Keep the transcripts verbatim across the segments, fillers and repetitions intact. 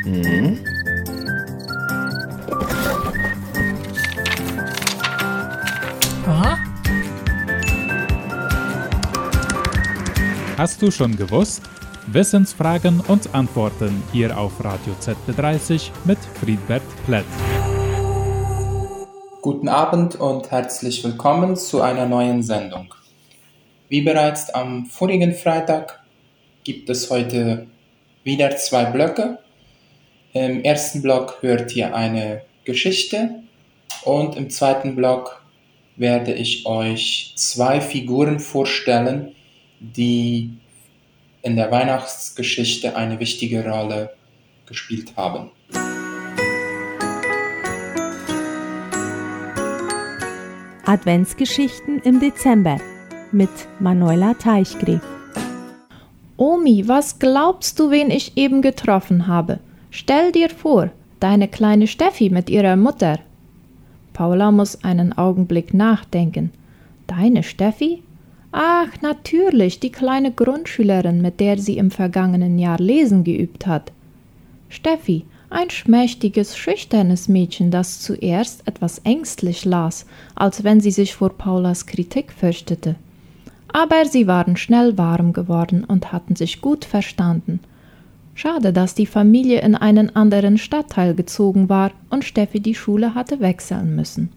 Mhm. Aha. Hast du schon gewusst? Wissensfragen und Antworten hier auf Radio Z B dreißig mit Friedbert Plett. Guten Abend und herzlich willkommen zu einer neuen Sendung. Wie bereits am vorigen Freitag gibt es heute wieder zwei Blöcke. Im ersten Block hört ihr eine Geschichte und im zweiten Block werde ich euch zwei Figuren vorstellen, die in der Weihnachtsgeschichte eine wichtige Rolle gespielt haben. Adventsgeschichten im Dezember mit Manuela Teichgräf. Omi, was glaubst du, wen ich eben getroffen habe? Stell dir vor, deine kleine Steffi mit ihrer Mutter. Paula muss einen Augenblick nachdenken. Deine Steffi? Ach, natürlich, die kleine Grundschülerin, mit der sie im vergangenen Jahr Lesen geübt hat. Steffi, ein schmächtiges, schüchternes Mädchen, das zuerst etwas ängstlich las, als wenn sie sich vor Paulas Kritik fürchtete. Aber sie waren schnell warm geworden und hatten sich gut verstanden. Schade, dass die Familie in einen anderen Stadtteil gezogen war und Steffi die Schule hatte wechseln müssen.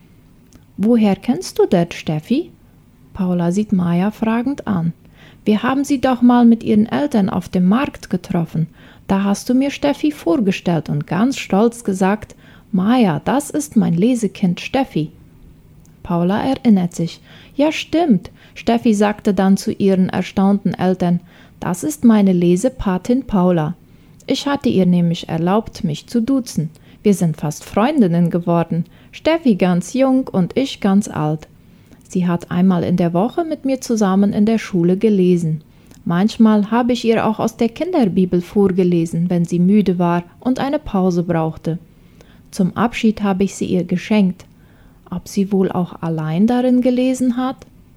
Woher kennst du das, Steffi? Paula sieht Maja fragend an. Wir haben sie doch mal mit ihren Eltern auf dem Markt getroffen. Da hast du mir Steffi vorgestellt und ganz stolz gesagt, Maja, das ist mein Lesekind Steffi. Paula erinnert sich. Ja, stimmt. Steffi sagte dann zu ihren erstaunten Eltern, das ist meine Lesepatin Paula. Ich hatte ihr nämlich erlaubt, mich zu duzen. Wir sind fast Freundinnen geworden. Steffi ganz jung und ich ganz alt. Sie hat einmal in der Woche mit mir zusammen in der Schule gelesen. Manchmal habe ich ihr auch aus der Kinderbibel vorgelesen, wenn sie müde war und eine Pause brauchte. Zum Abschied habe ich sie ihr geschenkt. Ob sie wohl auch allein darin gelesen hat?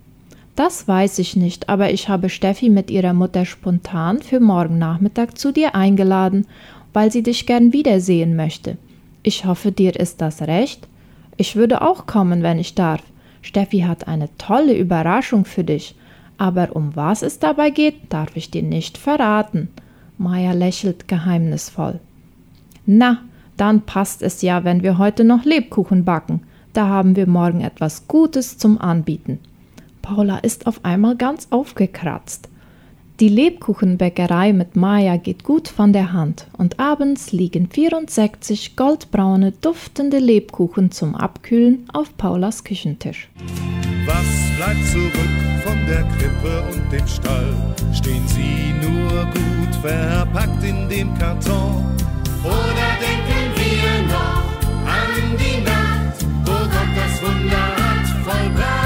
Das weiß ich nicht, aber ich habe Steffi mit ihrer Mutter spontan für morgen Nachmittag zu dir eingeladen, weil sie dich gern wiedersehen möchte. Ich hoffe, dir ist das recht? Ich würde auch kommen, wenn ich darf. Steffi hat eine tolle Überraschung für dich. Aber um was es dabei geht, darf ich dir nicht verraten. Maja lächelt geheimnisvoll. Na, dann passt es ja, wenn wir heute noch Lebkuchen backen. Da haben wir morgen etwas Gutes zum Anbieten. Paula ist auf einmal ganz aufgekratzt. Die Lebkuchenbäckerei mit Maja geht gut von der Hand und abends liegen vierundsechzig goldbraune, duftende Lebkuchen zum Abkühlen auf Paulas Küchentisch. Was bleibt zurück von der Krippe und dem Stall? Stehen sie nur gut verpackt in dem Karton? Oder denken wir noch an die Nacht, wo Gott das Wunder hat vollbracht?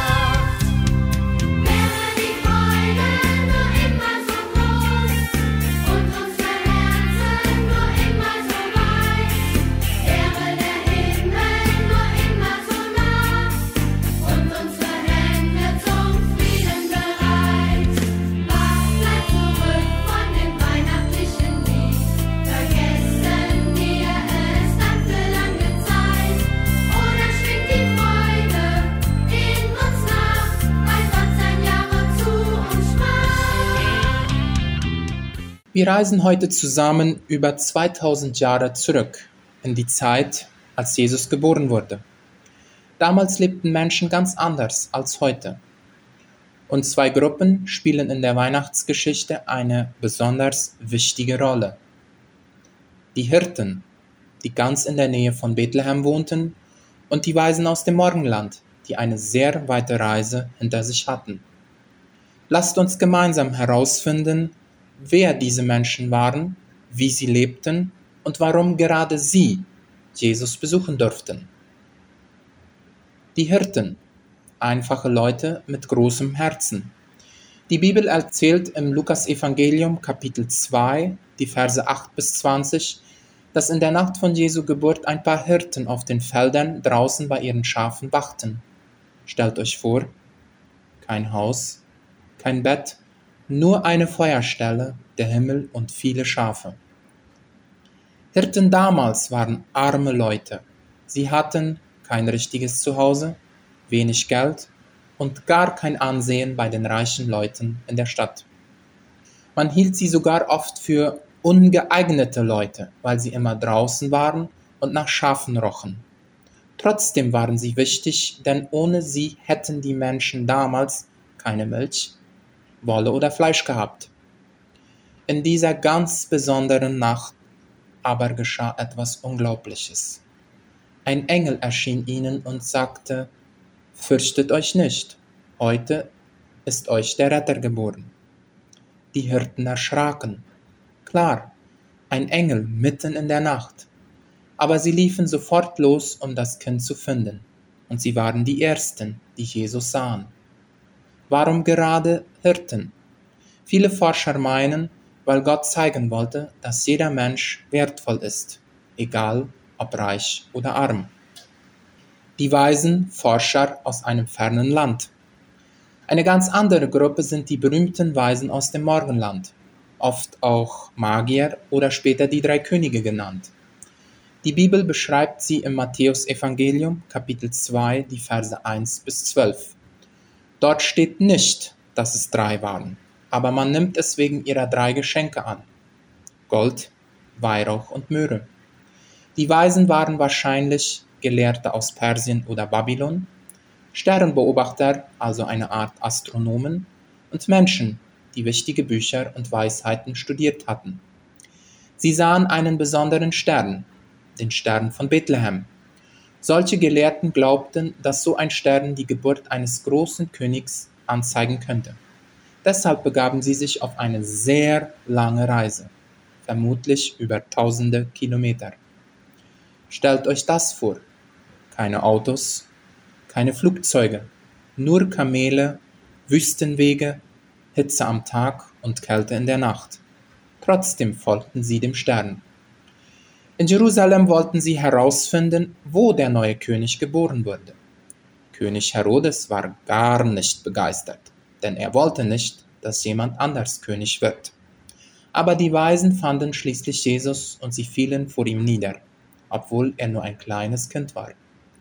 Wir reisen heute zusammen über zweitausend Jahre zurück in die Zeit, als Jesus geboren wurde. Damals lebten Menschen ganz anders als heute. Und zwei Gruppen spielen in der Weihnachtsgeschichte eine besonders wichtige Rolle. Die Hirten, die ganz in der Nähe von Bethlehem wohnten, und die Weisen aus dem Morgenland, die eine sehr weite Reise hinter sich hatten. Lasst uns gemeinsam herausfinden, wer diese Menschen waren, wie sie lebten und warum gerade sie Jesus besuchen durften. Die Hirten, einfache Leute mit großem Herzen. Die Bibel erzählt im Lukas-Evangelium Kapitel zwei, die Verse acht bis zwanzig, dass in der Nacht von Jesu Geburt ein paar Hirten auf den Feldern draußen bei ihren Schafen wachten. Stellt euch vor, kein Haus, kein Bett, nur eine Feuerstelle, der Himmel und viele Schafe. Hirten damals waren arme Leute. Sie hatten kein richtiges Zuhause, wenig Geld und gar kein Ansehen bei den reichen Leuten in der Stadt. Man hielt sie sogar oft für ungeeignete Leute, weil sie immer draußen waren und nach Schafen rochen. Trotzdem waren sie wichtig, denn ohne sie hätten die Menschen damals keine Milch, Wolle oder Fleisch gehabt. In dieser ganz besonderen Nacht aber geschah etwas Unglaubliches. Ein Engel erschien ihnen und sagte: Fürchtet euch nicht, heute ist euch der Retter geboren. Die Hirten erschraken. Klar, ein Engel mitten in der Nacht. Aber sie liefen sofort los, um das Kind zu finden. Und sie waren die Ersten, die Jesus sahen. Warum gerade Hirten? Viele Forscher meinen, weil Gott zeigen wollte, dass jeder Mensch wertvoll ist, egal ob reich oder arm. Die Weisen, Forscher aus einem fernen Land. Eine ganz andere Gruppe sind die berühmten Weisen aus dem Morgenland, oft auch Magier oder später die drei Könige genannt. Die Bibel beschreibt sie im Matthäus-Evangelium, Kapitel zwei, die Verse eins bis zwölf. Dort steht nicht, dass es drei waren, aber man nimmt es wegen ihrer drei Geschenke an: Gold, Weihrauch und Myrrhe. Die Weisen waren wahrscheinlich Gelehrte aus Persien oder Babylon, Sternbeobachter, also eine Art Astronomen, und Menschen, die wichtige Bücher und Weisheiten studiert hatten. Sie sahen einen besonderen Stern, den Stern von Bethlehem. Solche Gelehrten glaubten, dass so ein Stern die Geburt eines großen Königs anzeigen könnte. Deshalb begaben sie sich auf eine sehr lange Reise, vermutlich über tausende Kilometer. Stellt euch das vor: keine Autos, keine Flugzeuge, nur Kamele, Wüstenwege, Hitze am Tag und Kälte in der Nacht. Trotzdem folgten sie dem Stern. In Jerusalem wollten sie herausfinden, wo der neue König geboren wurde. König Herodes war gar nicht begeistert, denn er wollte nicht, dass jemand anders König wird. Aber die Weisen fanden schließlich Jesus und sie fielen vor ihm nieder, obwohl er nur ein kleines Kind war.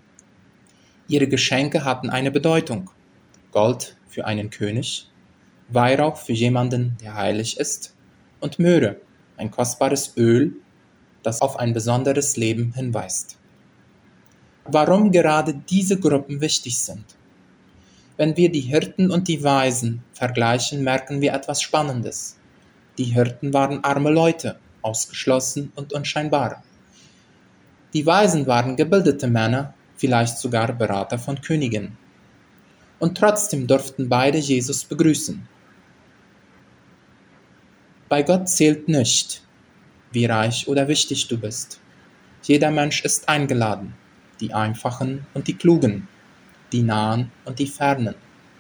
Ihre Geschenke hatten eine Bedeutung: Gold für einen König, Weihrauch für jemanden, der heilig ist, und Myrrhe, ein kostbares Öl, das auf ein besonderes Leben hinweist. Warum gerade diese Gruppen wichtig sind? Wenn wir die Hirten und die Weisen vergleichen, merken wir etwas Spannendes. Die Hirten waren arme Leute, ausgeschlossen und unscheinbar. Die Weisen waren gebildete Männer, vielleicht sogar Berater von Königen. Und trotzdem durften beide Jesus begrüßen. Bei Gott zählt nicht, wie reich oder wichtig du bist. Jeder Mensch ist eingeladen, die Einfachen und die Klugen, die Nahen und die Fernen.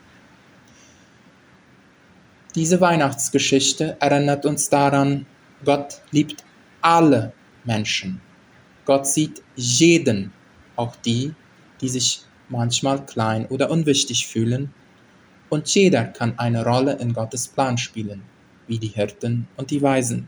Diese Weihnachtsgeschichte erinnert uns daran, Gott liebt alle Menschen. Gott sieht jeden, auch die, die sich manchmal klein oder unwichtig fühlen, und jeder kann eine Rolle in Gottes Plan spielen, wie die Hirten und die Weisen.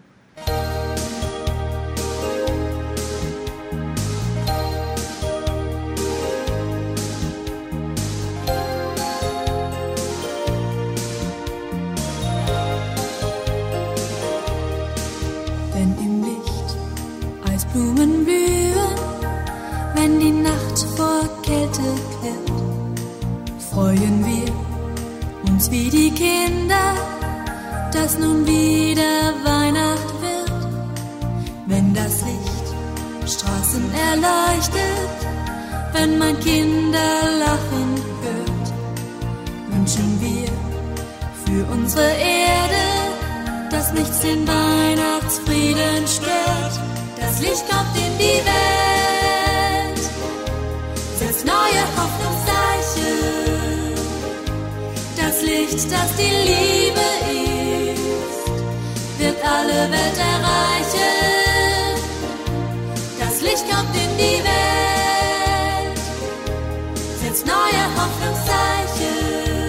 Wenn im Licht Eisblumen blühen, wenn die Nacht vor Kälte klärt, freuen wir uns wie die Kinder, dass nun wieder Weihnacht wird. Wenn das Licht Straßen erleuchtet, wenn man Kinder lachen hört, wünschen wir für unsere Erde, dass nichts den Weihnachtsfrieden stört. Das Licht kommt in die Welt, setzt neue Hoffnungszeichen. Das Licht, das die Liebe ist, wird alle Welt erreichen. Das Licht kommt in die Welt, setzt neue Hoffnungszeichen.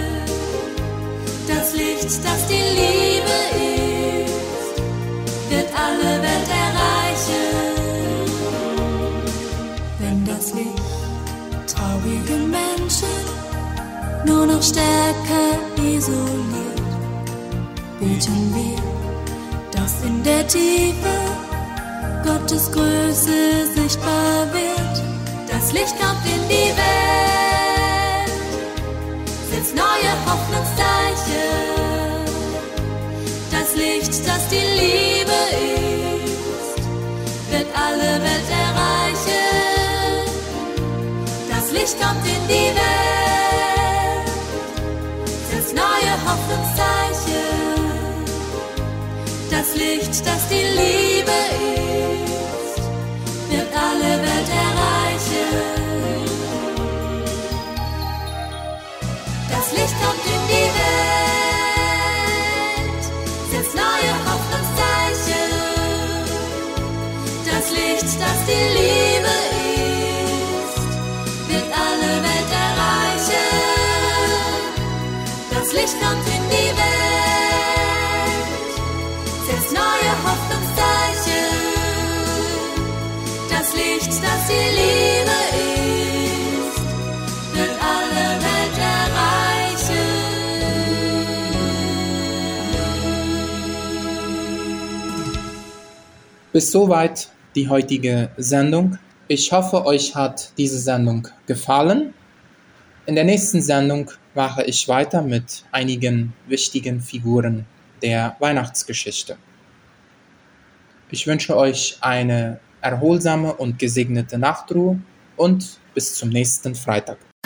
Das Licht, das die Liebe ist, wird alle Welt erreichen. nur noch stärker isoliert, beten wir, dass in der Tiefe Gottes Größe sichtbar wird. Das Licht kommt in die Welt, setzt neue Hoffnungszeichen. Das Licht, das die Liebe ist, wird alle Welt erreichen. Das Licht kommt in die Welt, setzt neue Hoffnungszeichen. Das Licht, das die Liebe ist, wird alle Welt erreichen. Das Licht kommt in die Welt, setzt neue Hoffnungszeichen. Das Licht, das die Liebe ist, wird alle Welt erreichen. Das Licht kommt in die Welt, setzt neue Hoffnungszeichen. Das Licht, das die Liebe ist, wird alle Welt erreichen. Bis soweit die heutige Sendung. Ich hoffe, euch hat diese Sendung gefallen. In der nächsten Sendung mache ich weiter mit einigen wichtigen Figuren der Weihnachtsgeschichte. Ich wünsche euch eine erholsame und gesegnete Nachtruhe und bis zum nächsten Freitag.